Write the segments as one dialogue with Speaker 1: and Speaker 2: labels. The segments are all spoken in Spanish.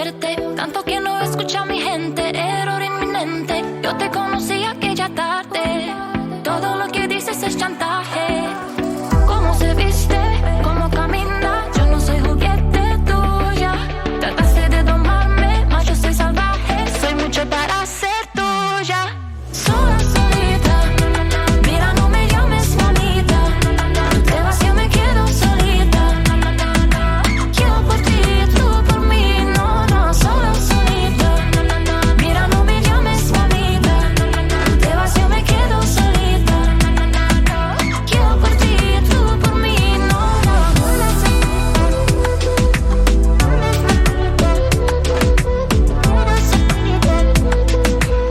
Speaker 1: perderte. Tanto que no escucha a mi gente, error inminente. Yo te conocí aquella tarde. Todo lo que dices es chantaje. Cómo se viste, cómo camina. Yo no soy juguete tuya. Trataste de domarme, mas yo soy salvaje. Soy mucho para ser tuya. Sola, solita. Mira, no me llames mamita. Te vas, yo me quedo solita. Yo por ti, tú por mí. No, no, sola, solita. Mira, no me llames mamita. Te vas, yo me quedo solita. Yo por ti, tú por mí. No,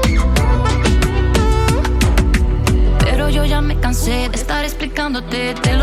Speaker 1: pero yo ya me cansé de estar explicándote.